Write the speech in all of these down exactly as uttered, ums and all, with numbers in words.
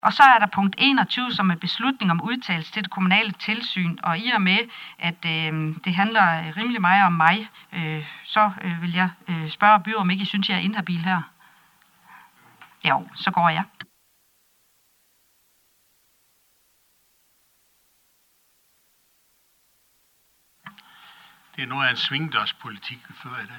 Og så er der punkt enogtyve, som er beslutning om udtalelse til det kommunale tilsyn. Og i og med, at øh, det handler rimelig meget om mig, øh, så øh, vil jeg øh, spørge byrådet, om ikke I synes, jeg er inhabil her. Jo, så går jeg. Det er noget af en svingdørspolitik, vi fører i dag.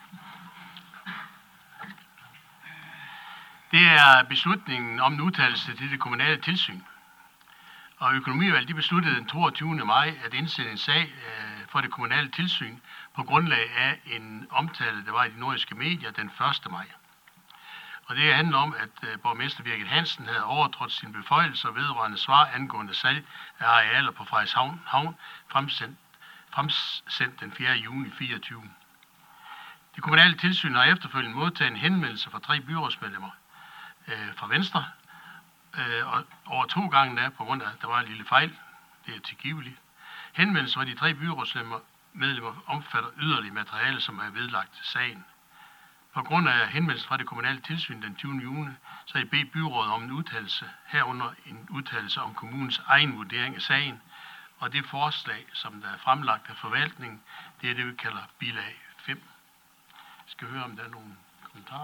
Det er beslutningen om en udtalelse til det kommunale tilsyn. Og økonomiudvalget de besluttede den toogtyvende maj at indsætte en sag øh, for det kommunale tilsyn på grundlag af en omtale, der var i de nordiske medier den første maj. Og det handler om, at øh, borgmester Birgit Hansen havde overtrådt sine beføjelser vedrørende svar angående salg af arealer på Frederikshavn Havn, fremsendt, fremsendt den fjerde juni fireogtyve. Det kommunale tilsyn har efterfølgende modtaget en henvendelse fra tre byrådsmedlemmer øh, fra Venstre, øh, og over to gange der, på grund af, at der var en lille fejl, det er tilgiveligt. Henvendelsen fra de tre byrådsmedlemmer omfatter yderligere materiale, som er vedlagt sagen. På grund af henvendelsen fra det kommunale tilsyn den tyvende juni, så har jeg bedt byrådet om en udtalelse, herunder en udtalelse om kommunens egen vurdering af sagen, og det forslag, som der er fremlagt af forvaltningen, det er det, vi kalder bilag fem. Jeg skal høre, om der er nogle kommentarer.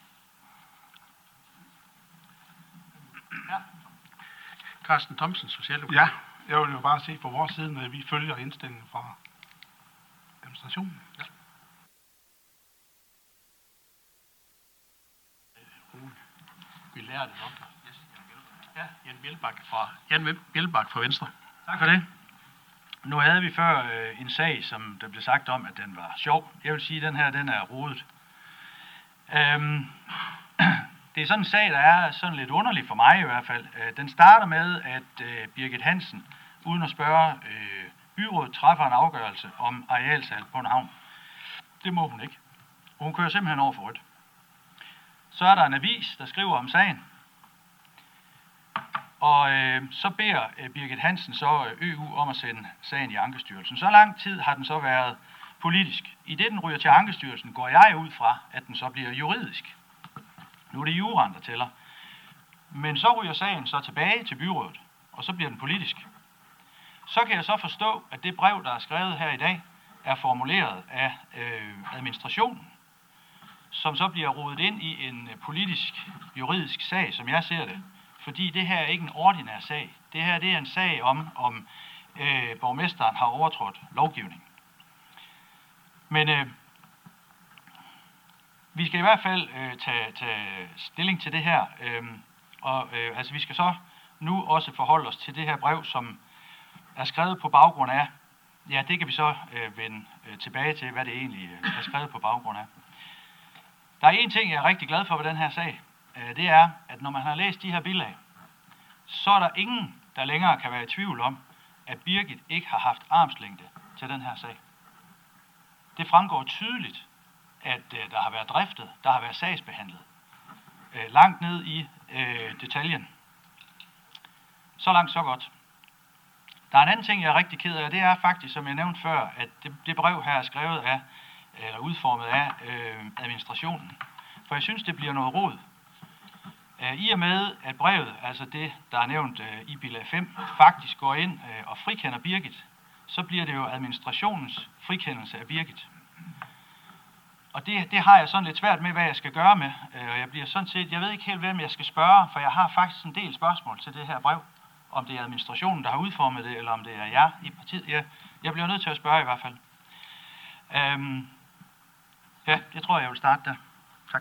Ja. Carsten Thomsen, Socialdemokrat. Ja, jeg vil jo bare se på vores side, at vi følger indstillingen fra administrationen. Ja. Vi lærer det nok. Ja, Jan Bjelbak fra, Jan Bjelbak fra Venstre. Tak for det. Nu havde vi før øh, en sag, som der blev sagt om, at den var sjov. Jeg vil sige, at den her, den er rodet. Øhm, det er sådan en sag, der er sådan lidt underlig for mig i hvert fald. Øh, den starter med, at øh, Birgit Hansen, uden at spørge øh, byrådet, træffer en afgørelse om arealsalg på en havn. Det må hun ikke. Hun kører simpelthen over for rødt. Så er der en avis, der skriver om sagen. Og øh, så beder øh, Birgit Hansen så øh, Ø U om at sende sagen i Ankestyrelsen. Så lang tid har den så været politisk. I det den ryger til Ankestyrelsen, går jeg ud fra, at den så bliver juridisk. Nu er det juraen, der tæller. Men så ryger sagen så tilbage til byrådet, og så bliver den politisk. Så kan jeg så forstå, at det brev, der er skrevet her i dag, er formuleret af øh, administrationen, som så bliver rodet ind i en politisk, juridisk sag, som jeg ser det. Fordi det her er ikke en ordinær sag. Det her det er en sag om, om øh, borgmesteren har overtrådt lovgivning. Men øh, vi skal i hvert fald øh, tage, tage stilling til det her. Øh, og øh, altså vi skal så nu også forholde os til det her brev, som er skrevet på baggrund af. Ja, det kan vi så øh, vende øh, tilbage til, hvad det egentlig øh, er skrevet på baggrund af. Der er en ting, jeg er rigtig glad for ved den her sag. Øh, det er, at når man har læst de her bilag, så er der ingen, der længere kan være i tvivl om, at Birgit ikke har haft armslængde til den her sag. Det fremgår tydeligt, at øh, der har været driftet, der har været sagsbehandlet, øh, langt ned i øh, detaljen. Så langt, så godt. Der er en anden ting, jeg er rigtig ked af, det er faktisk, som jeg nævnte før, at det, det brev her er skrevet af, eller udformet af øh, administrationen. For jeg synes, det bliver noget rod. Øh, I og med, at brevet, altså det, der er nævnt øh, i bilag fem, faktisk går ind øh, og frikender Birgit, så bliver det jo administrationens frikendelse af Birgit. Og det, det har jeg sådan lidt svært med, hvad jeg skal gøre med. Øh, og jeg bliver sådan set, jeg ved ikke helt, hvem jeg skal spørge, for jeg har faktisk en del spørgsmål til det her brev. Om det er administrationen, der har udformet det, eller om det er jer i partiet. Jeg, jeg bliver nødt til at spørge i hvert fald. Øhm, ja, jeg tror, jeg vil starte der. Tak.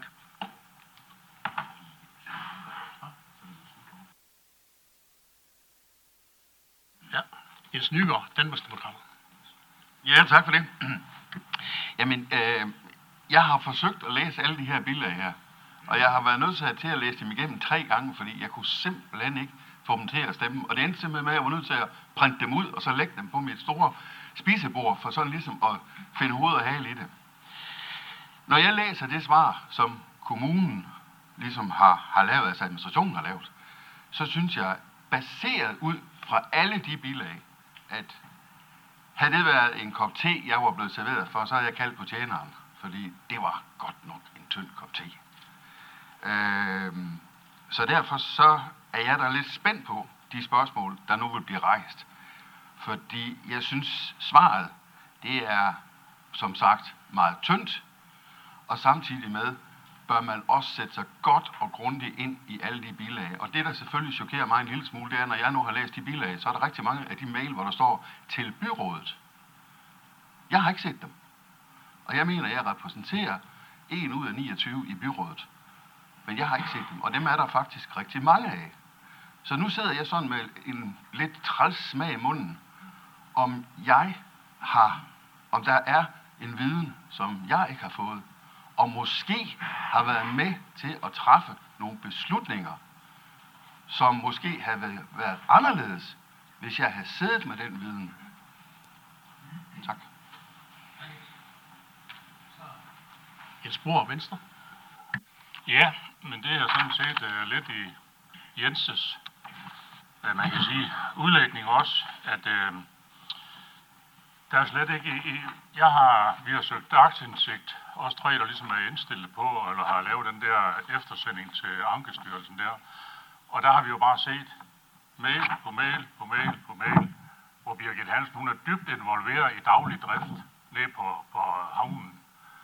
Ja, Jens Nygaard, Danmarksdemokraterne. Ja, tak for det. Jamen, øh, jeg har forsøgt at læse alle de her bilag her, og jeg har været nødt til at, til at læse dem igennem tre gange, fordi jeg kunne simpelthen ikke få dem til at stemme. Og det endte simpelthen med, at jeg var nødt til at printe dem ud, og så lægge dem på mit store spisebord, for sådan ligesom at finde hoved og hale i det. Når jeg læser det svar, som kommunen ligesom har, har lavet, altså administrationen har lavet, så synes jeg, baseret ud fra alle de bilag, at havde det været en kop te, jeg var blevet serveret for, så havde jeg kaldt på tjeneren, fordi det var godt nok en tynd kop te. Øh, så derfor så er jeg da lidt spændt på de spørgsmål, der nu vil blive rejst. Fordi jeg synes, svaret, det er som sagt meget tyndt, og samtidig med bør man også sætte sig godt og grundigt ind i alle de bilag. Og det, der selvfølgelig chokerer mig en lille smule, det er, når jeg nu har læst de bilag, så er der rigtig mange af de mail, hvor der står til byrådet. Jeg har ikke set dem. Og jeg mener, at jeg repræsenterer en ud af niogtyve i byrådet. Men jeg har ikke set dem, og dem er der faktisk rigtig mange af. Så nu sidder jeg sådan med en lidt træls smag i munden, om jeg har, om der er en viden, som jeg ikke har fået, og måske har været med til at træffe nogle beslutninger, som måske havde været anderledes, hvis jeg havde siddet med den viden. Tak. Et spor venstre. Ja, men det er sådan set uh, lidt i Jenses, uh, man kan sige, udlægning også, at uh, der er slet ikke, i, jeg har, vi har søgt aktindsigt, også tre, der ligesom er indstillet på, eller har lavet den der eftersending til Ankestyrelsen der, og der har vi jo bare set mail på mail på mail på mail, hvor Birgit Hansen, hun er dybt involveret i daglig drift ned på, på havnen.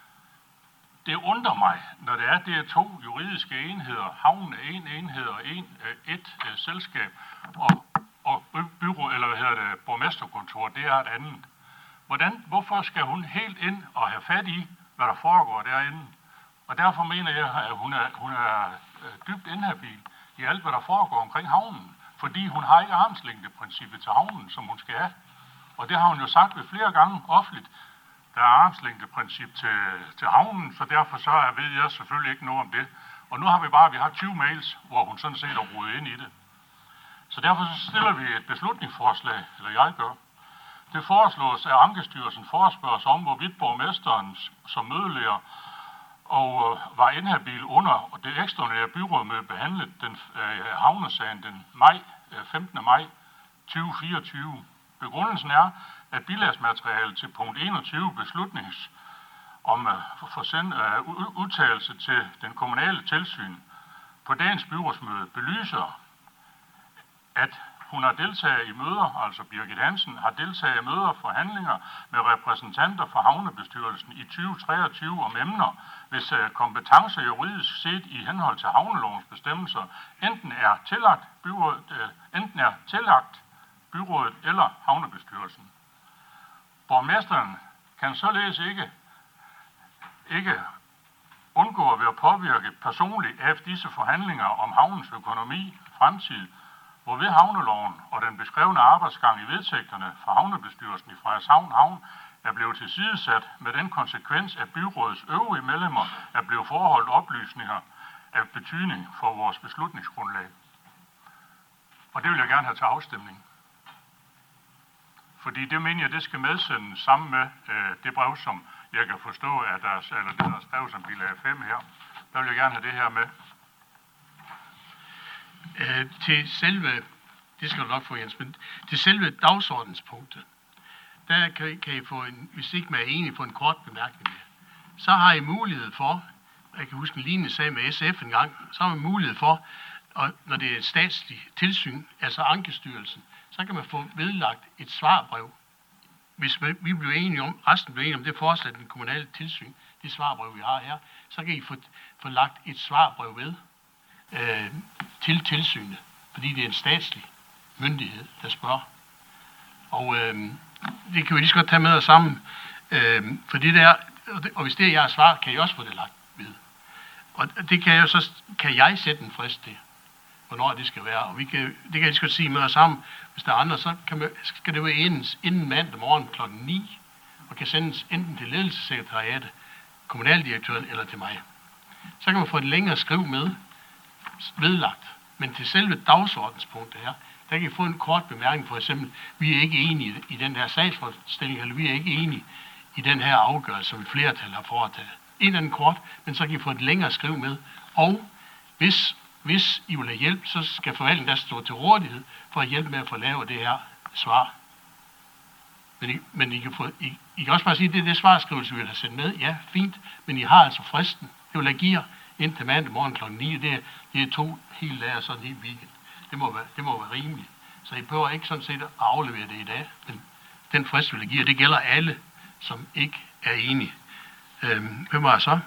Det undrer mig, når det er, det er to juridiske enheder, havnen er en enhed og en, et uh, selskab, og, og byrå, eller hvad hedder det, borgmesterkontor, det er et andet. Hvordan, hvorfor skal hun helt ind og have fat i, hvad der foregår derinde? Og derfor mener jeg, at hun er, hun er dybt inhabil i alt, hvad der foregår omkring havnen. Fordi hun har ikke armslængdeprincippet til havnen, som hun skal have. Og det har hun jo sagt ved flere gange offentligt. Der er armslængdeprincip til, til havnen, så derfor så ved jeg selvfølgelig ikke noget om det. Og nu har vi bare, vi har tyve mails, hvor hun sådan set er rodet ind i det. Så derfor så stiller vi et beslutningsforslag, eller jeg gør. Det foreslås, at Ankestyrelsen forespørges om, hvorvidt borgmesteren som mødeleder og øh, var inhabil under det ekstraordinære byrådmøde behandlet den øh, havnesagen den maj, øh, femtende maj tyve fireogtyve. Begrundelsen er, at bilagsmaterialet til punkt enogtyve beslutnings om øh, for send, øh, udtalelse til den kommunale tilsyn på dagens byrådsmøde belyser, at hun har deltaget i møder, altså Birgit Hansen har deltaget i møder og forhandlinger med repræsentanter for havnebestyrelsen i tyve treogtyve om emner, hvis kompetencer juridisk set i henhold til havnelovens bestemmelser enten er tillagt byrådet, øh, enten er tillagt byrådet eller havnebestyrelsen. Borgmesteren kan således ikke, ikke undgå at være påvirket personligt af disse forhandlinger om havnens økonomi, fremtid, hvorved havneloven og den beskrevne arbejdsgang i vedtægterne fra havnebestyrelsen i Frederikshavn Havn er blevet tilsidesat med den konsekvens, at byrådets øvrige medlemmer er blevet forholdt oplysninger af betydning for vores beslutningsgrundlag. Og det vil jeg gerne have til afstemning. Fordi det mener jeg, det skal medsendes sammen med øh, det brev, som jeg kan forstå, at der, eller det der er skrevet som bilag fem her. Der vil jeg gerne have det her med. Øh, til selve, det skal du nok få, Jens, men til selve dagsordenspunktet, der kan, kan I få en, hvis ikke man er enig, få en kort bemærkning med. Så har I mulighed for, jeg kan huske en lignende sag med S F en gang, så har man mulighed for, og når det er et statsligt tilsyn, altså Ankestyrelsen, så kan man få vedlagt et svarbrev. Hvis vi bliver enige om, resten bliver enige om det forslag, den kommunale tilsyn, det svarbrev, vi har her, så kan I få, få lagt et svarbrev ved øh, til tilsynet, fordi det er en statslig myndighed, der spørger. Og øh, det kan vi lige så godt tage med os sammen, øh, for det der, og hvis det er jeres svar, kan I også få det lagt ved. Og det kan jeg så, kan jeg sætte en frist til, hvornår det skal være, og vi kan, det kan jeg lige så godt sige med os sammen. Hvis der er andre, så kan man, skal det være inden, inden mandag morgen klokken ni, og kan sendes enten til ledelsessekretariatet, kommunaldirektøren eller til mig. Så kan man få et længere skriv med, vedlagt. Men til selve dagsordenspunktet her, der kan I få en kort bemærkning, for eksempel, vi er ikke enige i den her sagsforstilling, eller vi er ikke enige i den her afgørelse, som et flertal har foretaget. En eller anden kort, men så kan I få et længere skriv med. Og hvis, hvis I vil have hjælp, så skal forvaltningen der stå til rådighed for at hjælpe med at få lavet det her svar. Men I, men I, kan, få, I, I kan også bare sige, at det er det svarskrivelse, vi vil have sendt med. Ja, fint, men I har altså fristen. Det vil jeg give jer indtil mandag morgen klokken ni. Det er, det er to hele dage og sådan en hel weekend. Det må være, det må være rimeligt. Så I behøver ikke sådan set at aflevere det i dag. Men den frist, vil jeg give, det gælder alle, som ikke er enige. Øhm, hvem var jeg så?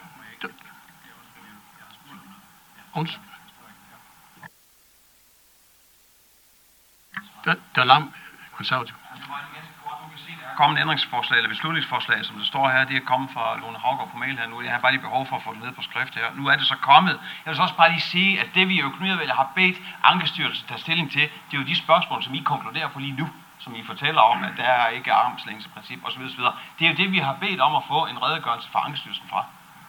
Der, der er lam konservativ. Der er kommet ændringsforslag eller beslutningsforslag, som det står her. Det er kommet fra Lone Haugaard på mail her nu. Jeg har bare lige behov for at få det ned på skrift her. Nu er det så kommet. Jeg vil så også bare lige sige, at det vi i økonomiudvalget har bedt Ankestyrelsen tage stilling til, det er jo de spørgsmål, som I konkluderer på lige nu, som I fortæller om, at der er ikke armslængdeprincip osv. osv. Det er jo det, vi har bedt om at få en redegørelse fra Ankestyrelsen fra.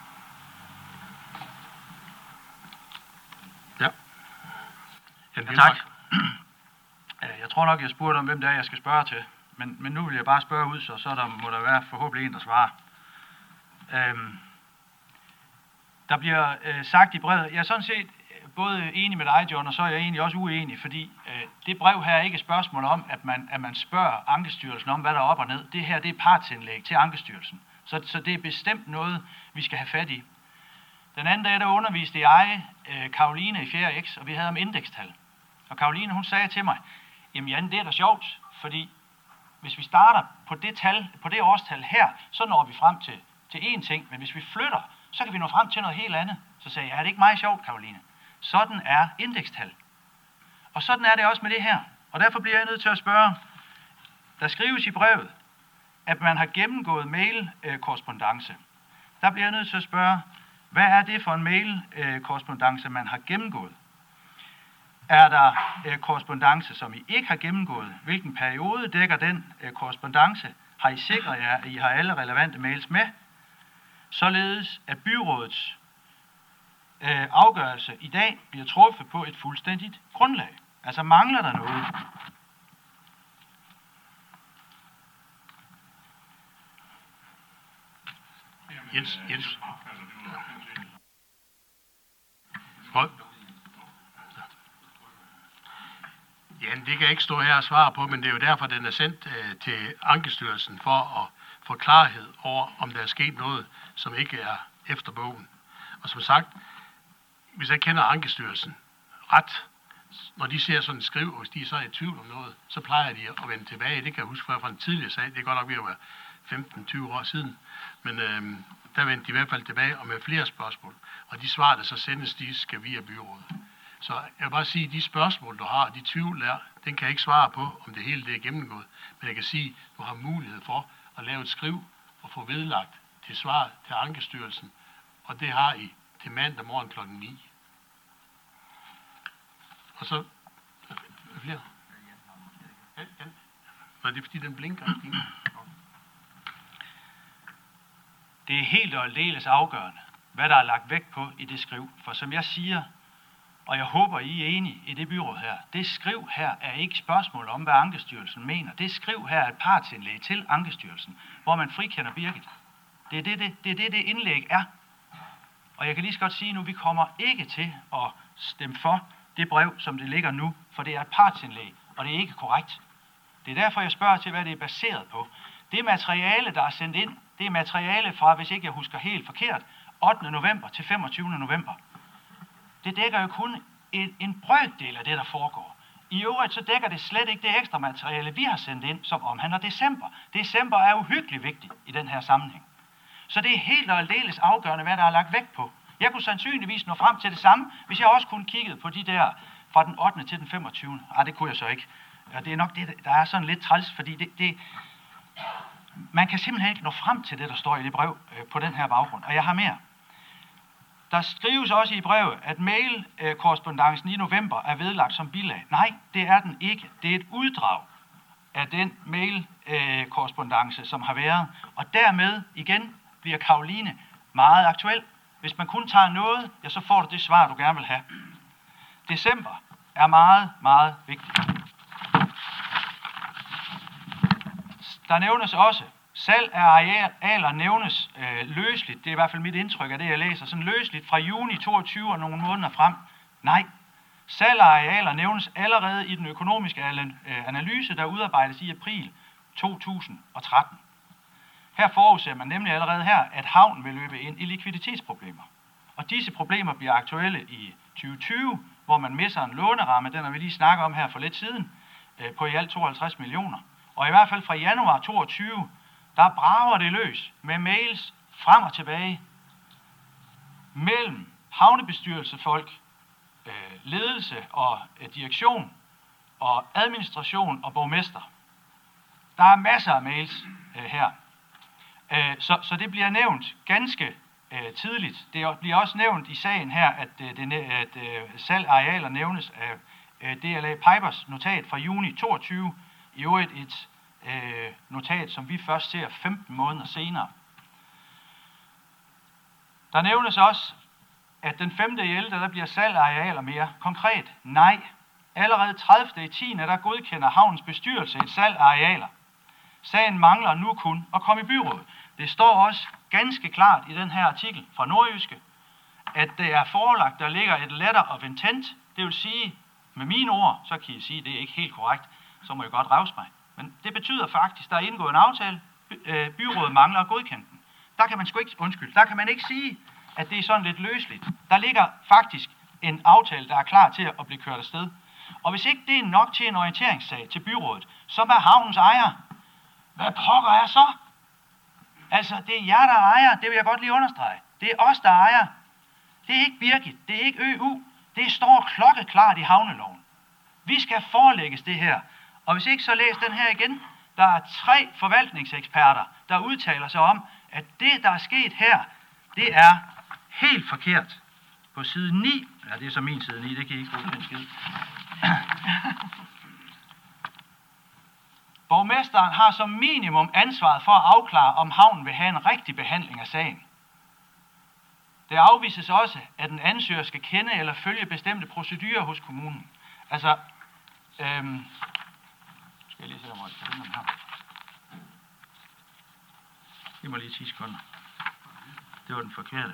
Ja. Ja, tak. Jeg tror nok, jeg spurgte om, hvem det er, jeg skal spørge til. Men, men nu vil jeg bare spørge ud, så, så der må der være forhåbentlig en, der svarer. Øhm, der bliver øh, sagt i brevet, jeg er sådan set både enig med dig, John, og så er jeg egentlig også uenig, fordi øh, det brev her er ikke et spørgsmål om, at man, at man spørger Ankestyrelsen om, hvad der er op og ned. Det her, det er partsindlæg til Ankestyrelsen. Så, så det er bestemt noget, vi skal have fat i. Den anden dag, der underviste jeg øh, Karoline i fjerde X, og vi havde om indekstal. Og Karoline, hun sagde til mig, jamen Jan, det er da sjovt, fordi hvis vi starter på det tal, på det årstal her, så når vi frem til, til én ting, men hvis vi flytter, så kan vi nå frem til noget helt andet. Så sagde jeg, er det ikke meget sjovt, Karoline? Sådan er indekstal. Og sådan er det også med det her. Og derfor bliver jeg nødt til at spørge, der skrives i brevet, at man har gennemgået mail-korrespondance. Der bliver jeg nødt til at spørge, hvad er det for en mail-korrespondance, man har gennemgået? Er der øh, korrespondance, som I ikke har gennemgået? Hvilken periode dækker den øh, korrespondance? Har I sikret jer, at I har alle relevante mails med? Således at byrådets øh, afgørelse i dag bliver truffet på et fuldstændigt grundlag. Altså mangler der noget? Jens, Jens. Hvor? Ja, det kan jeg ikke stå her og svare på, men det er jo derfor, den er sendt øh, til Ankestyrelsen for at få klarhed over, om der er sket noget, som ikke er efter bogen. Og som sagt, hvis jeg kender Ankestyrelsen ret, når de ser sådan en skriv, og hvis de er så i tvivl om noget, så plejer de at vende tilbage. Det kan jeg huske fra en tidligere sag. Det er godt nok ved at være femten til tyve år siden. Men øh, der vendte de i hvert fald tilbage og med flere spørgsmål. Og de svar, der så sendes, de skal via byrådet. Så jeg vil bare sige, at de spørgsmål, du har, de tvivl der, den kan jeg ikke svare på, om det hele det er gennemgået. Men jeg kan sige, at du har mulighed for at lave et skriv og få vedlagt til svar til Ankestyrelsen. Og det har I til mandag morgen klokken ni. Og så... Hvad flere? Ja, ja. Nå, det er fordi, den blinker. Det er helt og aldeles afgørende, hvad der er lagt vægt på i det skriv. For som jeg siger, og jeg håber, I er enige i det byråd her, det skriv her er ikke spørgsmål om, hvad Ankestyrelsen mener. Det skriv her er et partsindlæg til Ankestyrelsen, hvor man frikender Birgit. Det er det, det, det, er det, det indlæg er. Og jeg kan lige så godt sige nu, at vi kommer ikke til at stemme for det brev, som det ligger nu, for det er et partsindlæg, og det er ikke korrekt. Det er derfor, jeg spørger til, hvad det er baseret på. Det materiale, der er sendt ind, det er materiale fra, hvis ikke jeg husker helt forkert, ottende november til femogtyvende november. Det dækker jo kun en, en brøkdel af det, der foregår. I øvrigt så dækker det slet ikke det ekstra materiale, vi har sendt ind, som omhandler december. December er uhyggeligt vigtigt i den her sammenhæng. Så det er helt og aldeles afgørende, hvad der er lagt vægt på. Jeg kunne sandsynligvis nå frem til det samme, hvis jeg også kunne kigge på de der fra den ottende til den femogtyvende. Ah, det kunne jeg så ikke. Og det er nok det, der er sådan lidt træls, fordi det, det, man kan simpelthen ikke nå frem til det, der står i det brev øh, på den her baggrund. Og jeg har mere. Der skrives også i brevet, at mail-korrespondancen i november er vedlagt som bilag. Nej, det er den ikke. Det er et uddrag af den mail-korrespondance, som har været. Og dermed igen bliver Karoline meget aktuel. Hvis man kun tager noget, ja, så får du det svar, du gerne vil have. December er meget, meget vigtigt. Der nævnes også, salg af arealer nævnes øh, løsligt, det er i hvert fald mit indtryk af det, jeg læser, sådan løsligt fra juni toogtyve og nogle måneder frem. Nej, salg af arealer nævnes allerede i den økonomiske analyse, der udarbejdes i april to tusind og tretten. Her forudser man nemlig allerede her, at havnen vil løbe ind i likviditetsproblemer. Og disse problemer bliver aktuelle i tyve tyve, hvor man misser en låneramme, den har vi lige snakket om her for lidt siden, øh, på i alt tooghalvtreds millioner. Og i hvert fald fra januar toogtyve, der brager det løs med mails frem og tilbage mellem havnebestyrelsefolk, øh, ledelse og øh, direktion og administration og borgmester. Der er masser af mails øh, her. Øh, så, så det bliver nævnt ganske øh, tidligt. Det bliver også nævnt i sagen her, at, øh, det, at øh, salg arealer nævnes af øh, D L A Pipers notat fra juni toogtyve. I øvrigt et øh, notat, som vi først ser femten måneder senere. Der nævnes også, at den femte ellevte der bliver salg af arealer mere konkret. Nej, allerede tredivte i tiende der godkender havnens bestyrelse et salg af arealer. Sagen mangler nu kun at komme i byrådet. Det står også ganske klart i den her artikel fra Nordjyske, at det er forelagt, der ligger et letter of intent. Det vil sige, med mine ord, så kan I sige, at det er ikke helt korrekt, så må jeg godt revse mig. Men det betyder faktisk, at der er indgået en aftale, byrådet mangler at godkende den. Der kan man sgu ikke, undskyld, der kan man ikke sige, at det er sådan lidt løsligt. Der ligger faktisk en aftale, der er klar til at blive kørt afsted. Og hvis ikke det er nok til en orienteringssag til byrådet, så er havnens ejer. Hvad pokker er så? Altså, det er jer, der ejer, det vil jeg godt lige understrege. Det er os, der ejer. Det er ikke Birgit, det er ikke Ø U. Det står klokkeklart i havneloven. Vi skal forelægges det her. Og hvis ikke, så læs den her igen. Der er tre forvaltningseksperter, der udtaler sig om, at det, der er sket her, det er helt forkert. På side ni, ja, det er så min side ni, det kan I ikke bruge den skid. Borgmesteren har som minimum ansvaret for at afklare, om havnen vil have en rigtig behandling af sagen. Det afvises også, at en ansøger skal kende eller følge bestemte procedurer hos kommunen. Altså, øhm, skal jeg lige se, om jeg kan finde dem her. Det må lige ti sekunder. Det var den forkerte.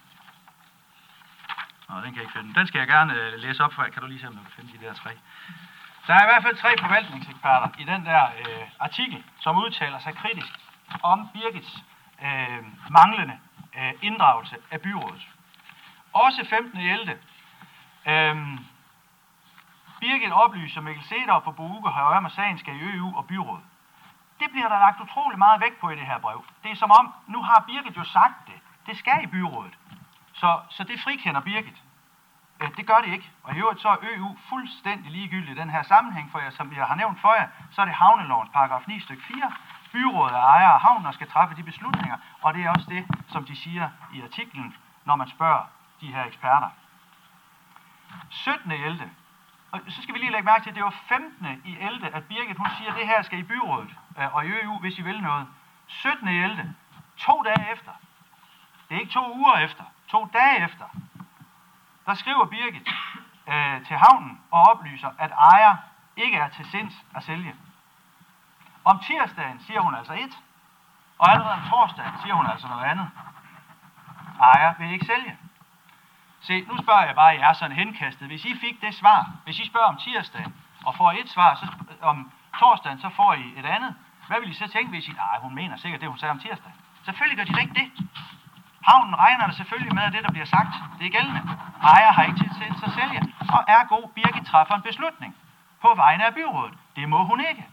Nå, den kan jeg ikke finde. Den skal jeg gerne øh, læse op for. Kan du lige se, om du kan finde de der tre? Der er i hvert fald tre forvaltningseksperter i den der øh, artikel, som udtaler sig kritisk om Birgits øh, manglende øh, inddragelse af byrådet. Også femtende ellevte Øh, Birgit oplyser Mikkel Cedar for Bo Ugerhøj om, at sagen skal i Ø U og byrådet. Det bliver der lagt utrolig meget vægt på i det her brev. Det er som om, nu har Birgit jo sagt det. Det skal i byrådet. Så, så det frikender Birgit. Det gør det ikke. Og i øvrigt så er Ø U fuldstændig ligegyldig i den her sammenhæng, for jeg, som jeg har nævnt for jer, så er det havnelovens paragraf ni stykke fire. Byrådet er ejer af havnen og skal træffe de beslutninger, og det er også det, som de siger i artiklen, når man spørger de her eksperter. syttende ellevte Og så skal vi lige lægge mærke til, at det var femtende i ellevte at Birgit, hun siger, at det her skal i byrådet og i Ø U, hvis I vil noget. syttende i ellevte To dage efter. Det er ikke to uger efter. To dage efter. Der skriver Birgit øh, til havnen og oplyser, at ejer ikke er til sinds at sælge. Om tirsdagen siger hun altså et, og allerede om torsdagen siger hun altså noget andet. Ejer vil ikke sælge. Se, nu spørger jeg bare, at jeg er sådan henkastet. Hvis I fik det svar, hvis I spørger om tirsdagen og får et svar, så om torsdagen, så får I et andet. Hvad vil I så tænke, hvis I... Nej, hun mener sikkert det, hun sagde om tirsdagen. Selvfølgelig gør de ikke det. Havnen regner det selvfølgelig med, at det, der bliver sagt, det er gældende. Ejer har ikke til at sælge, og ergo Birgit træffer en beslutning på vegne af byrådet. Det må hun ikke.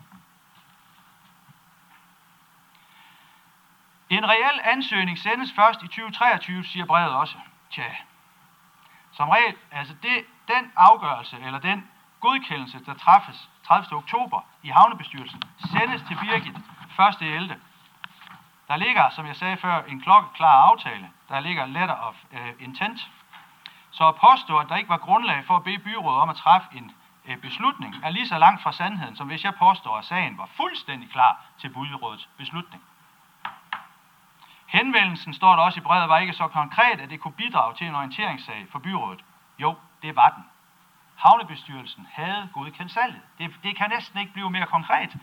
En reel ansøgning sendes først i tyve treogtyve, siger brevet også. Tja, som regel, altså det, den afgørelse, eller den godkendelse, der træffes tredivte oktober i havnebestyrelsen, sendes til Birgit første ellevte Der ligger, som jeg sagde før, en klokkeklar aftale. Der ligger letter of uh, intent. Så at påstå, at der ikke var grundlag for at bede byrådet om at træffe en uh, beslutning, er lige så langt fra sandheden, som hvis jeg påstår, at sagen var fuldstændig klar til byrådets beslutning. Henvendelsen, står der også i brevet, var ikke så konkret, at det kunne bidrage til en orienteringssag for byrådet. Jo, det var den. Havnebestyrelsen havde godkendt salget. Det, det kan næsten ikke blive mere konkret.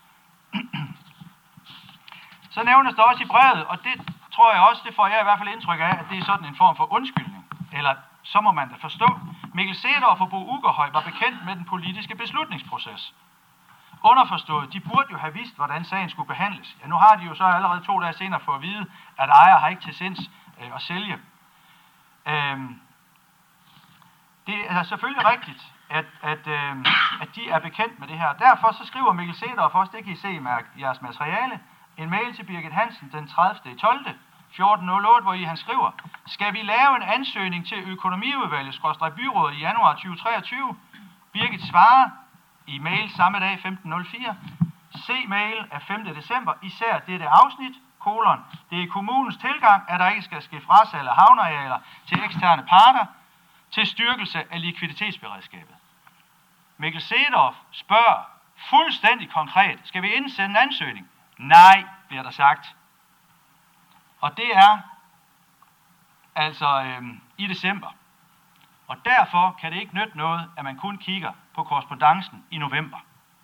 Så nævnes der også i brevet, og det tror jeg også, det får jeg i hvert fald indtryk af, at det er sådan en form for undskyldning. Eller så må man da forstå. Mikkel Cedar for Bo Ugerhøj var bekendt med den politiske beslutningsproces. Underforstået, de burde jo have vidst, hvordan sagen skulle behandles. Ja, nu har de jo så allerede to dage senere fået at vide, at ejer har ikke til sinds øh, at sælge. Øhm, det er selvfølgelig rigtigt, at, at, øh, at de er bekendt med det her. Derfor så skriver Mikkel Sedorf også, det kan I se i jeres materiale, en mail til Birgit Hansen den tredivte tolvte fjorten nul otte, hvor I han skriver, skal vi lave en ansøgning til økonomiudvalget skråstreg byrådet i januar tyve treogtyve? Birgit svarer i mail samme dag femten nul fire. Se mail af femte december, især dette afsnit, kolon. Det er kommunens tilgang, at der ikke skal ske frasalg af havnearealer til eksterne parter til styrkelse af likviditetsberedskabet. Mikkel Sedorf spørger fuldstændig konkret, skal vi indsende en ansøgning? Nej, bliver der sagt. Og det er altså øhm, i december. Og derfor kan det ikke nytte noget, at man kun kigger på korrespondancen i november.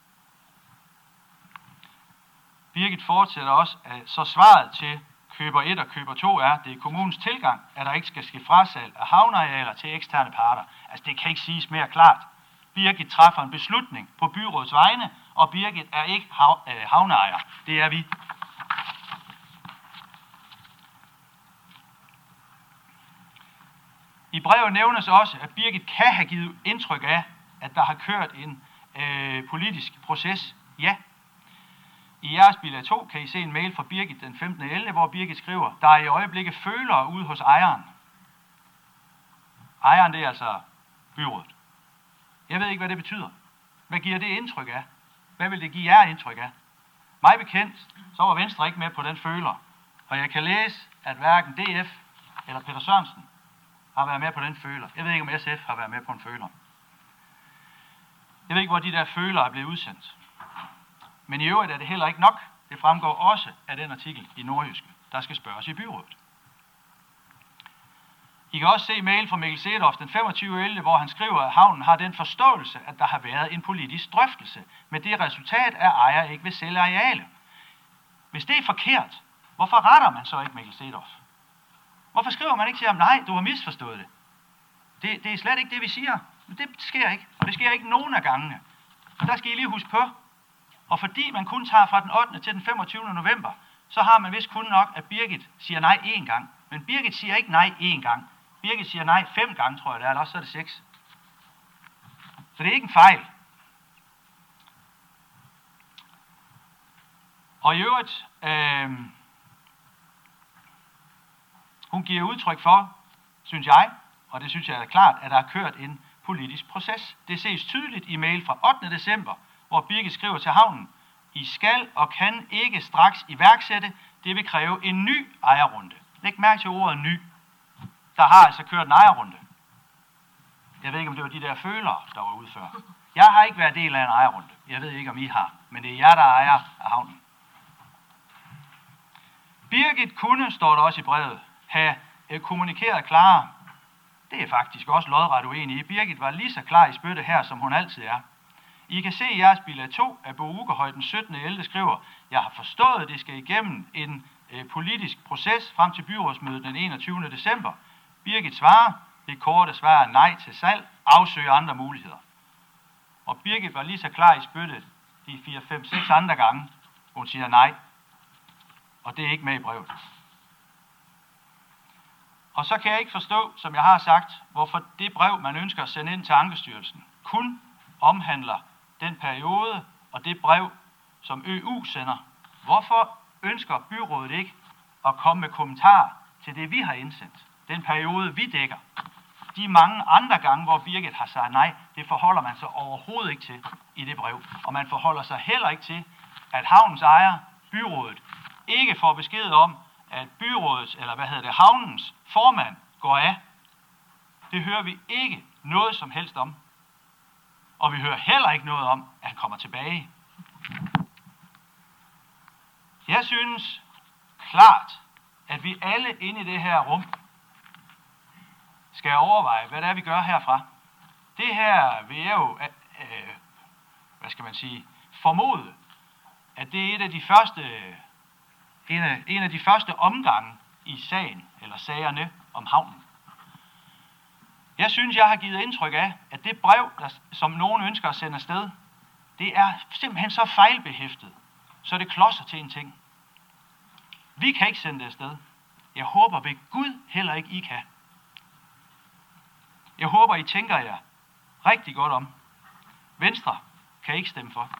Birgit fortsætter også, at så svaret til køber et og køber to er, det er kommunens tilgang, at der ikke skal ske frasalg af havnearealer til eksterne parter. Altså det kan ikke siges mere klart. Birgit træffer en beslutning på byrådets vegne, og Birgit er ikke hav, øh, havneejer. Det er vi. I brevet nævnes også, at Birgit kan have givet indtryk af, at der har kørt en øh, politisk proces. Ja. I jeres bilag to kan I se en mail fra Birgit den femtende ellevte, hvor Birgit skriver, der er i øjeblikket følere ude hos ejeren. Ejeren, det er altså byrådet. Jeg ved ikke, hvad det betyder. Hvad giver det indtryk af? Hvad vil det give jer indtryk af? Mig bekendt, så var Venstre ikke med på den føler. Og jeg kan læse, at hverken D F eller Peter Sørensen har været med på den føler. Jeg ved ikke, om S F har været med på en føler. Jeg ved ikke, hvor de der føler er blevet udsendt. Men i øvrigt er det heller ikke nok. Det fremgår også af den artikel i Nordjyske, der skal spørges i byrådet. I kan også se mail fra Mikkel Sedorf den femogtyvende ellevte, hvor han skriver, at havnen har den forståelse, at der har været en politisk drøftelse med det resultat, at ejer ikke vil sælge areale. Hvis det er forkert, hvorfor retter man så ikke Mikkel Sedorf? Hvorfor skriver man ikke til ham, nej, du har misforstået det? Det, det er slet ikke det, vi siger. Men det sker ikke, og det sker ikke nogen af gangene. Og der skal I lige huske på. Og fordi man kun tager fra den ottende til den femogtyvende november, så har man vist kun nok, at Birgit siger nej én gang. Men Birgit siger ikke nej én gang. Birgit siger nej fem gange, tror jeg det er, eller også så er det seks. Så det er ikke en fejl. Og i øvrigt, øh, hun giver udtryk for, synes jeg, og det synes jeg er klart, at der er kørt en politisk proces. Det ses tydeligt i mail fra ottende december, hvor Birgit skriver til havnen, I skal og kan ikke straks iværksætte, det vil kræve en ny ejerrunde. Læg mærke til ordet ny. Der har altså kørt en ejerrunde. Jeg ved ikke, om det var de der følere, der var ude før. Jeg har ikke været del af en ejerrunde. Jeg ved ikke, om I har, men det er jer, der ejer af havnen. Birgit kunne, står der også i brevet, have kommunikeret klarere. Det er faktisk også lodret uenig i. Birgit var lige så klar i spytte her, som hun altid er. I kan se i jeres bilag to, at Bo Ugerhøj den syttende ellevte skriver, jeg har forstået, at det skal igennem en øh, politisk proces frem til byrådsmødet den enogtyvende december. Birgit svarer, det korte svar er nej til salg, afsøge andre muligheder. Og Birgit var lige så klar i spyttet de fire, fem, seks andre gange, hun siger nej. Og det er ikke med i brevet. Og så kan jeg ikke forstå, som jeg har sagt, hvorfor det brev, man ønsker at sende ind til Ankestyrelsen, kun omhandler den periode og det brev, som Ø U sender. Hvorfor ønsker byrådet ikke at komme med kommentarer til det, vi har indsendt? Den periode, vi dækker. De mange andre gange, hvor Birgit har sagt nej, det forholder man sig overhovedet ikke til i det brev. Og man forholder sig heller ikke til, at havnens ejer, byrådet, ikke får besked om, at byrådets, eller hvad hedder det, havnens formand går af. Det hører vi ikke noget som helst om. Og vi hører heller ikke noget om, at han kommer tilbage. Jeg synes klart, at vi alle inde i det her rum skal overveje, hvad det er, vi gør herfra. Det her vil jeg jo, øh, hvad skal man sige, formode, at det er et af de første, en af, en af de første omgange i sagen, eller sagerne om havnen. Jeg synes, jeg har givet indtryk af, at det brev, der, som nogen ønsker at sende afsted, det er simpelthen så fejlbehæftet, så det klodser til en ting. Vi kan ikke sende det afsted. Jeg håber ved Gud heller ikke, I kan. Jeg håber, I tænker jer rigtig godt om. Venstre kan ikke stemme for.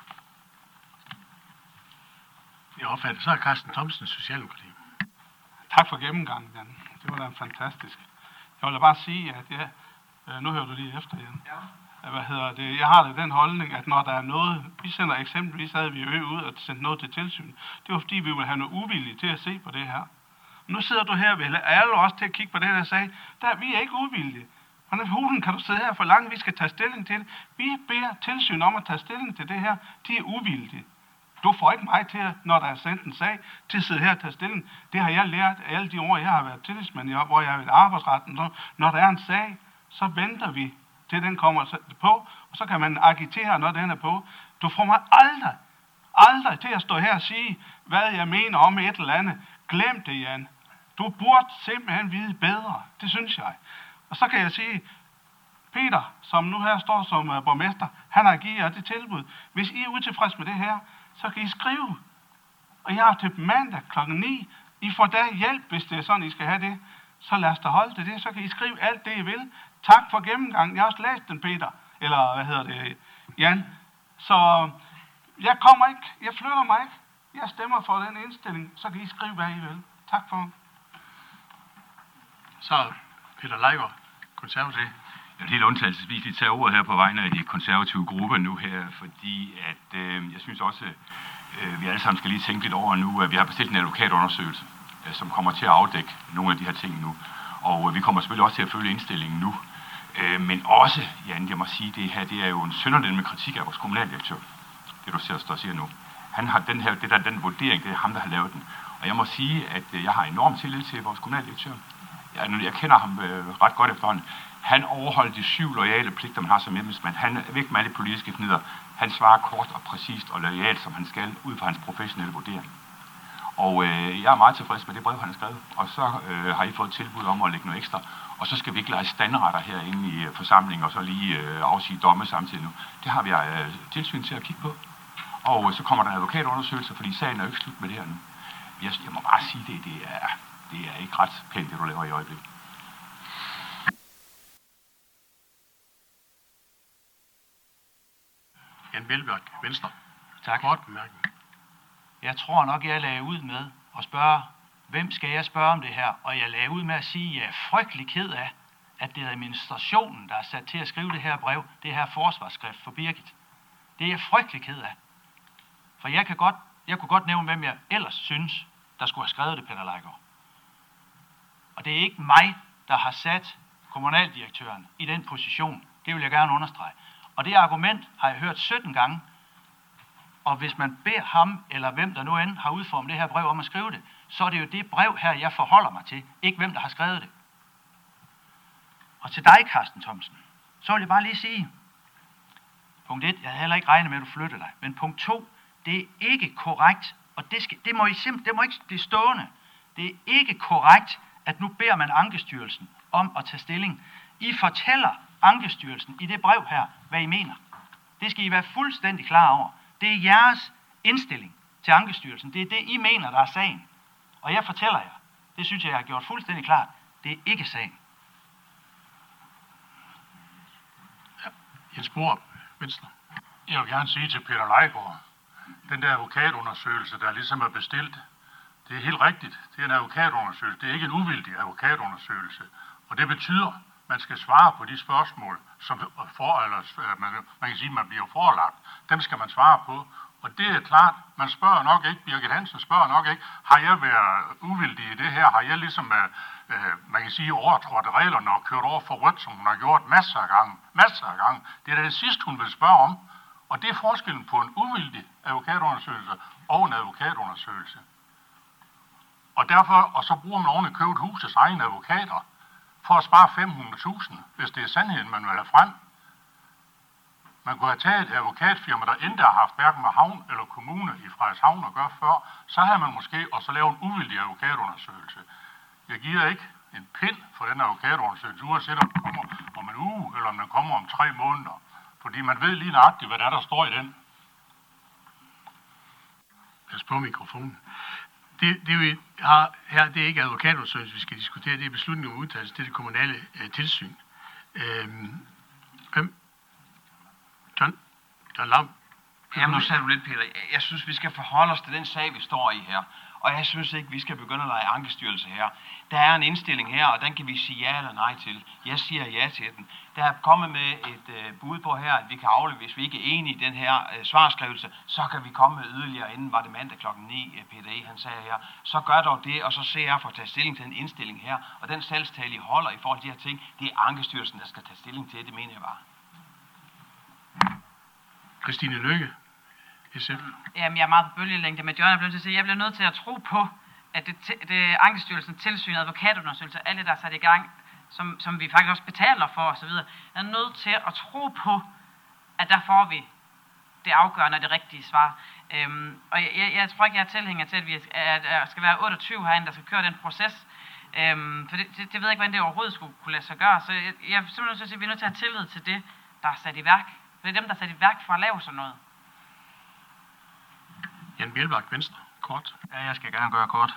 Jeg opfatter, så er Carsten Thomsen Socialdemokrati. Tak for gennemgangen, Jan. Det var da fantastisk. Jeg vil bare sige, at jeg, nu hører du lige efter, Jan. Ja. Hvad hedder det? Jeg har da den holdning, at når der er noget, vi sender eksempelvis, havde vi ø ud og sendt noget til tilsyn. Det var fordi, vi ville have noget uvilligt til at se på det her. Nu sidder du her, vi er alle også til at kigge på det her sag. Der, vi er ikke uvillige. Hvordan hulen kan du sidde her for langt, vi skal tage stilling til det? Vi beder tilsyn om at tage stilling til det her. De er uvildige. Du får ikke mig til, når der er sendt en sag, til at sidde her og tage stilling. Det har jeg lært af alle de år, jeg har været tillidsmand, hvor jeg har været arbejdsretten. Når der er en sag, så venter vi til den kommer på, og så kan man agitere, når den er på. Du får mig aldrig, aldrig til at stå her og sige, hvad jeg mener om et eller andet. Glem det, Jan. Du burde simpelthen vide bedre. Det synes jeg. Og så kan jeg sige, Peter, som nu her står som uh, borgmester, han har givet jer det tilbud. Hvis I er utilfredse med det her, så kan I skrive. Og jeg har til mandag klokken ni. I får da hjælp, hvis det er sådan, I skal have det. Så lad os da holde til det. Så kan I skrive alt det, I vil. Tak for gennemgangen. Jeg har også læst den, Peter. Eller hvad hedder det, Jan. Så jeg kommer ikke. Jeg flytter mig ikke. Jeg stemmer for den indstilling. Så kan I skrive, hvad I vil. Tak for. Så Peter Leijgaard, konservativ. Jeg vil helt undtagelsesvis lige tage ordet her på vegne af de konservative grupper nu her, fordi at øh, jeg synes også, øh, vi alle sammen skal lige tænke lidt over nu, at vi har bestilt en advokatundersøgelse, øh, som kommer til at afdække nogle af de her ting nu. Og øh, vi kommer selvfølgelig også til at følge indstillingen nu. Øh, men også, Jan, jeg må sige, det her, det er jo en sønderlig med kritik af vores kommunaldirektør. Det du ser, står siger nu. Han har den her, det der, den vurdering, det er ham, der har lavet den. Og jeg må sige, at øh, jeg har enormt tillid til vores kommunaldirektør. Jeg, jeg kender ham øh, ret godt efterhånden. Han overholder de syv loyale pligter, man har som embedsmand. Han er væk med alle politiske fnider. Han svarer kort og præcist og loyalt, som han skal, ud fra hans professionelle vurdering. Og øh, jeg er meget tilfreds med det brev, han har skrevet. Og så øh, har I fået tilbud om at lægge noget ekstra. Og så skal vi ikke lege standretter herinde i øh, forsamlingen, og så lige øh, afsige domme samtidig nu. Det har vi øh, tilsyn til at kigge på. Og øh, så kommer der en advokatundersøgelse, fordi sagen er jo ikke slut med det her nu. Jeg, jeg må bare sige, det, det, er, det er ikke ret pænt, det du laver i øjeblikket. Jan Bjelbjerg, Venstre. Tak. Kort bemærkning. Jeg tror nok, jeg lagde ud med at spørge, hvem skal jeg spørge om det her? Og jeg lagde ud med at sige, at jeg er frygtelig ked af, at det er administrationen, der er sat til at skrive det her brev, det her forsvarsskrift for Birgit. Det er jeg frygtelig ked af. For jeg, kan godt, jeg kunne godt nævne, hvem jeg ellers synes, der skulle have skrevet det, Peter Leijgaard. Og det er ikke mig, der har sat kommunaldirektøren i den position. Det vil jeg gerne understrege. Og det argument har jeg hørt sytten gange. Og hvis man beder ham, eller hvem der nu end har udformet det her brev om at skrive det, så er det jo det brev her, jeg forholder mig til, ikke hvem der har skrevet det. Og til dig, Carsten Thomsen, så vil jeg bare lige sige, punkt et, jeg havde heller ikke regnet med, at du flyttede dig, men punkt to, det er ikke korrekt, og det, skal, det, må I simpelthen, det må ikke blive stående. Det er ikke korrekt, at nu beder man Ankestyrelsen om at tage stilling. I fortæller Ankestyrelsen i det brev her, hvad I mener. Det skal I være fuldstændig klar over. Det er jeres indstilling til Ankestyrelsen. Det er det, I mener, der er sagen. Og jeg fortæller jer, det synes jeg, jeg har gjort fuldstændig klart, det er ikke sagen. Ja. Jens Borup, Venstre. Jeg vil gerne sige til Peter Leijgaard, den der advokatundersøgelse, der ligesom er bestilt, det er helt rigtigt. Det er en advokatundersøgelse. Det er ikke en uvildig advokatundersøgelse. Og det betyder, at man skal svare på de spørgsmål, som for, eller, man, man kan sige, man bliver forelagt. Dem skal man svare på. Og det er klart, man spørger nok ikke, Birgit Hansen spørger nok ikke, har jeg været uvildig i det her? Har jeg ligesom, øh, man kan sige, overtrådt reglerne og kørt over for rødt, som hun har gjort masser af gange? Masser af gange. Det er det sidste, hun vil spørge om. Og det er forskellen på en uvildig advokatundersøgelse og en advokatundersøgelse. Og derfor, og så bruger man oven i købet husets egne advokater for at spare fem hundrede tusind, hvis det er sandheden, man vil have frem. Man kunne have taget et advokatfirma, der endda har haft hverken med havn eller kommune i Frederikshavn at gøre før, så havde man måske også lavet en uvildig advokatundersøgelse. Jeg giver ikke en pind for den advokatundersøgelse, uanset om den kommer om en uge, eller om den kommer om tre måneder. Fordi man ved lige nøjagtigt, hvad der, er, der står i den. Pas på mikrofonen. Det, det vi har her, det er ikke advokatundersøgelse, vi skal diskutere. Det er beslutning om udtalelse. Det er det kommunale øh, tilsyn. Øhm, hvem? John? John Lam? Jamen, nu sagde du lidt, Peter. Jeg synes, vi skal forholde os til den sag, vi står i her. Og jeg synes ikke, vi skal begynde at lege ankestyrelse her. Der er en indstilling her, og den kan vi sige ja eller nej til. Jeg siger ja til den. Der er kommet med et øh, bud på her, at vi kan aflevere, hvis vi ikke er enige i den her øh, svarskrivelse, så kan vi komme med yderligere, inden var det mandag klokken ni, øh, Peter E. han sagde her. Så gør dog det, og så ser jeg for at tage stilling til en indstilling her. Og den salgstale, I holder i forhold til de her ting, det er ankestyrelsen, der skal tage stilling til. Det mener jeg bare. Christine Lykke, S F. Jamen, jeg er meget på bølgelængde med John. Jeg bliver nødt til at sige, jeg bliver nødt til at tro på, at det, det Ankestyrelsen, tilsyn, advokatundersøgelser, alle der er sat i gang, som, som vi faktisk også betaler for osv., er nødt til at tro på, at der får vi det afgørende og det rigtige svar. Øhm, og jeg, jeg, jeg tror ikke, jeg er tilhænger til, at vi at der skal være otteogtyve herinde, der skal køre den proces. Øhm, for det, det, det ved jeg ikke, hvordan det overhovedet skulle kunne lade sig gøre. Så jeg, jeg er simpelthen nødt til at sige, at vi er nødt til at have tillid til det, der er sat i værk. For det er dem, der er sat i værk for at lave sådan noget. Jan Bjelbak, Venstre. Kort. Ja, jeg skal gerne gøre kort.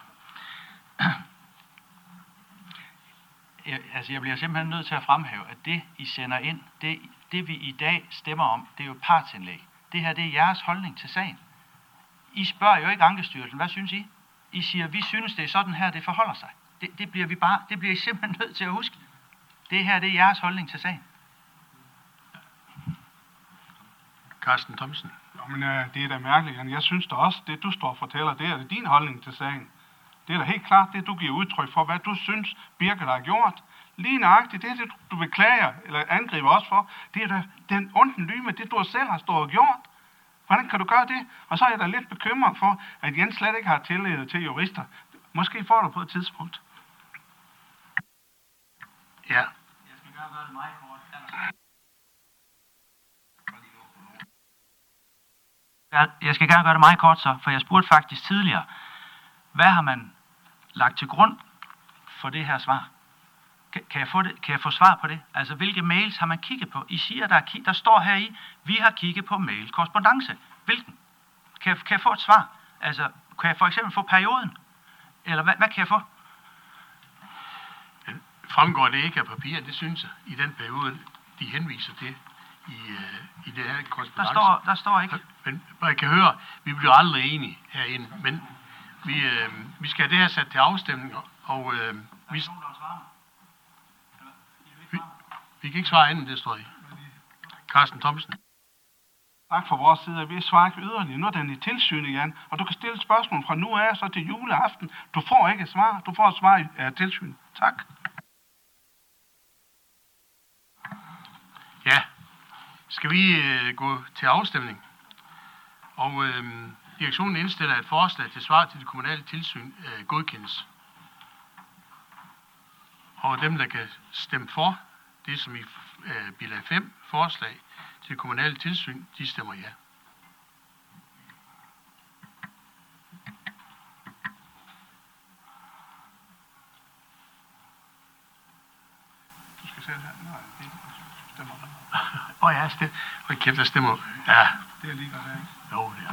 Jeg, altså, jeg bliver simpelthen nødt til at fremhæve, at det, I sender ind, det, det vi i dag stemmer om, det er jo et partsindlæg. Det her, det er jeres holdning til sagen. I spørger jo ikke Ankestyrelsen, hvad synes I? I siger, vi synes, det er sådan her, det forholder sig. Det, det bliver vi bare, det bliver I simpelthen nødt til at huske. Det her, det er jeres holdning til sagen. Carsten Thomsen. Men øh, det er da mærkeligt, Jan. Jeg synes da også, det du står og fortæller, det er din holdning til sagen. Det er da helt klart det, du giver udtryk for, hvad du synes, Birgit har gjort. Lige nøjagtigt, det er det, du beklager, eller angriber også for, det er da den onden lyme, det du selv har stået og gjort. Hvordan kan du gøre det? Og så er jeg da lidt bekymret for, at Jens slet ikke har tillid til jurister. Måske får du på et tidspunkt. Ja. Jeg skal gerne gøre det meget kort. Jeg skal gerne gøre det meget kort så, for jeg spurgte faktisk tidligere, hvad har man lagt til grund for det her svar? Kan, kan, jeg få det, kan jeg få svar på det? Altså, hvilke mails har man kigget på? I siger, der, der står her i, vi har kigget på mail-korrespondance. Hvilken? Kan jeg, kan jeg få et svar? Altså, kan jeg for eksempel få perioden? Eller hvad, hvad kan jeg få? Fremgår det ikke af papiret, det synes jeg, i den periode, de henviser til i, øh, i det her korrespondance. Der står, der står ikke. Men jeg kan høre, vi bliver aldrig enige herinde, men vi, øh, vi skal have det her sat til afstemning, og øh, vi, vi, vi kan ikke svare andet, det står i. Carsten Thomsen. Tak for vores side. Vi svarer ikke yderligere. Nu er den i tilsynet, Jan, og du kan stille spørgsmål fra nu af så til juleaften. Du får ikke et svar. Du får et svar i uh, tilsynet. Tak. Ja, skal vi øh, gå til afstemning? Og øh, direktionen indstiller et forslag til svar til det kommunale tilsyn øh, godkendes. Og dem, der kan stemme for det, som i øh, bilag fem forslag til det kommunale tilsyn, de stemmer ja. Du skal sætte her. Nej, det stemmer. Åh oh, ja, stem. Åh, oh, kæft, der stemmer. Ja. Det er lige godt, ikke? Jo, det er.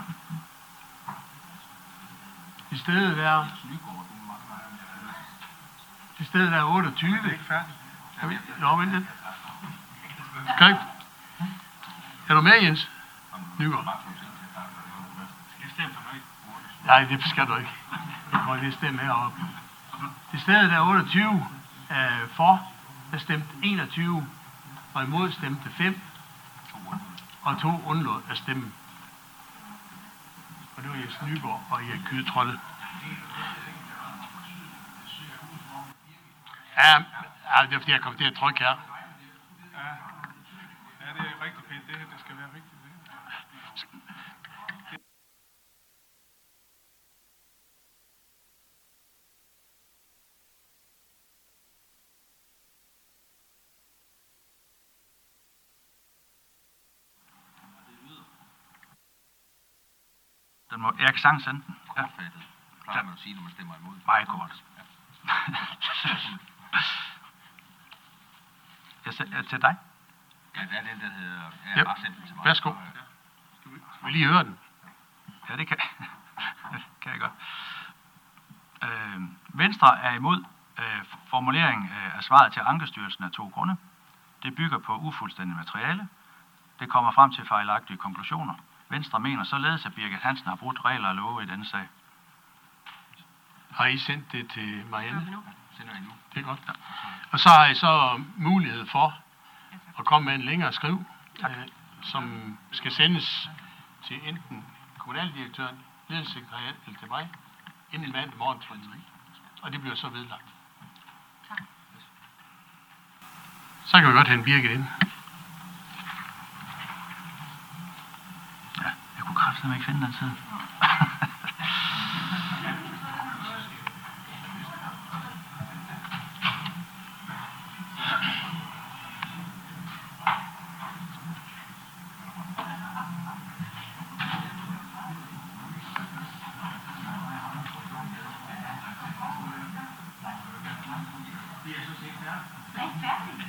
I stedet er... I stedet er otteogtyve. Det er ikke færdigt. Jo, vent lidt. Kan Er du med, Jens? Nygaard. Nej, det skal du ikke. Jeg må lige stemme heroppe. I stedet er otteogtyve øh, for, der stemte enogtyve, og imod stemte fem, og to undlod at stemme. Og det var Jens Nygaard og Erik Kyde-Trolle. Ja, ja, det er fordi, jeg kom til at trykke her. Ja, ja det er rigtig pænt. Det her, det skal være rigtigt. Den må, jeg kan sagtens sende den. Ja. Kortfattet. Plejer man at sige, når man stemmer imod. Meget kort. Jeg ser til dig. Ja, det er den, der hedder... Ja, Yep. bare send den til mig. Værsgo. Skal vi lige høre den? Ja, det kan, kan jeg godt. Øh, Venstre er imod øh, formuleringen af svaret til Ankestyrelsen af to grunde. det bygger på ufuldstændigt materiale. Det kommer frem til fejlagtige konklusioner. Venstre mener således, at Birgit Hansen har brudt regler og love i denne sag. Har I sendt det til Marianne? Sender I nu. Det er godt. Og så har I så mulighed for at komme med en længere skriv, øh, som skal sendes til enten kommunaldirektøren, ledelsessekretariat eller til mig, inden mandag morgen klokken tre. Og det bliver så vedlagt. Tak. Så kan vi godt hente Birgit ind. Ja, jeg kunne kraftedeme ikke finde den tid. Nej, færdig.